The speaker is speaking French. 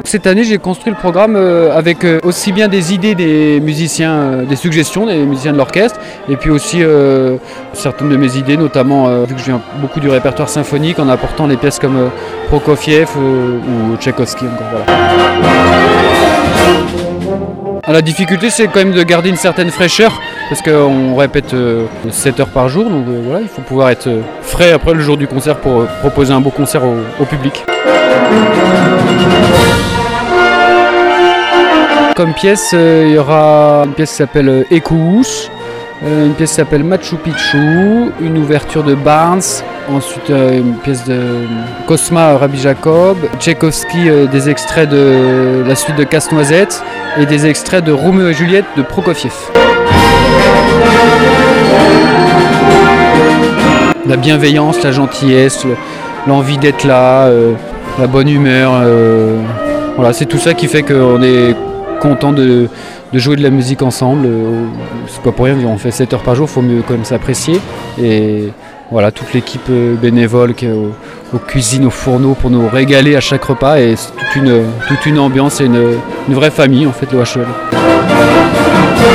cette année, j'ai construit le programme avec aussi bien des idées des musiciens, des suggestions des musiciens de l'orchestre, et puis aussi certaines de mes idées, notamment vu que je viens beaucoup du répertoire symphonique, en apportant des pièces comme Prokofiev ou Tchaïkovski. Voilà. La difficulté, c'est quand même de garder une certaine fraîcheur, parce qu'on répète 7 heures par jour, donc voilà, il faut pouvoir être frais après le jour du concert pour proposer un beau concert au public. Comme pièce, il y aura une pièce qui s'appelle Ekous, une pièce qui s'appelle Machu Picchu, une ouverture de Barnes, ensuite une pièce de Cosma Rabbi Jacob, Tchaïkovski, des extraits de la suite de Casse-Noisette et des extraits de Roméo et Juliette de Prokofiev. La bienveillance, la gentillesse, l'envie d'être là, la bonne humeur, voilà, c'est tout ça qui fait qu'on est content de jouer de la musique ensemble. C'est pas pour rien, on fait 7 heures par jour, il faut mieux quand même s'apprécier. Et voilà, toute l'équipe bénévole qui est aux cuisines, aux fourneaux pour nous régaler à chaque repas, et c'est toute une ambiance et une vraie famille en fait, le HEL.